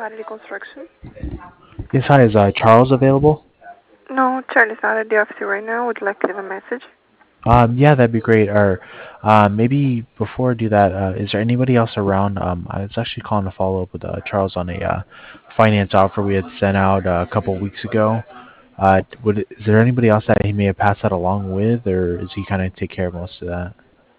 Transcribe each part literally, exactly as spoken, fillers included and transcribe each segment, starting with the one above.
Quality Construction. Yes, hi. Is uh, Charles available? No, Charlie's not at the office right now. Would you like to leave a message? Um, yeah, that'd be great. Or uh, maybe before I do that, uh, is there anybody else around? Um, I was actually calling to follow up with uh, Charles on a uh, finance offer we had sent out uh, a couple weeks ago. Uh, would is there anybody else that he may have passed that along with, or is he kind of take care of most of that?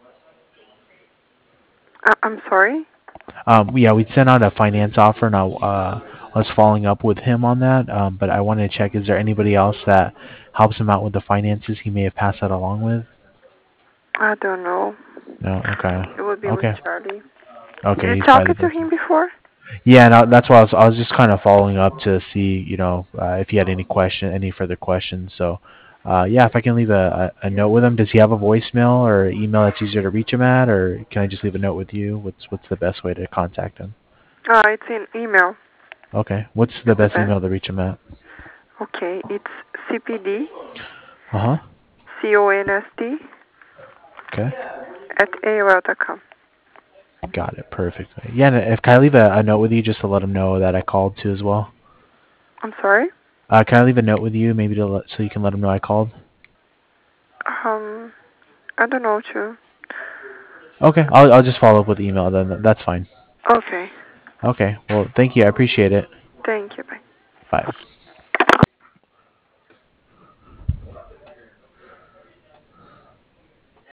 Uh, I'm sorry? Um, yeah, we sent out a finance offer, and I uh, was following up with him on that. Um, but I wanted to check: is there anybody else that helps him out with the finances? He may have passed that along with. I don't know. No. Okay. It would be with Okay. Charlie. Did Okay. you He's talk probably the to best. him before? Yeah, no, that's why I was, I was just kind of following up to see, you know, uh, if he had any question, any further questions. So, uh, yeah, if I can leave a, a, a note with him, does he have a voicemail or email that's easier to reach him at, or can I just leave a note with you? What's what's the best way to contact him? Uh, it's in email. Okay, what's the It's the best best. email to reach him at? Okay, it's C P D, Uh huh. C O N S T, Okay, at A O L dot com. got it. Perfect. Yeah, and if can I leave a, a note with you just to let him know that I called too as well? I'm sorry? Uh, can I leave a note with you maybe to let, so you can let him know I called? Um, I don't know, too. Okay, I'll I'll just follow up with email then. That's fine. Okay. Okay. Well, thank you. I appreciate it. Thank you. Bye. Bye.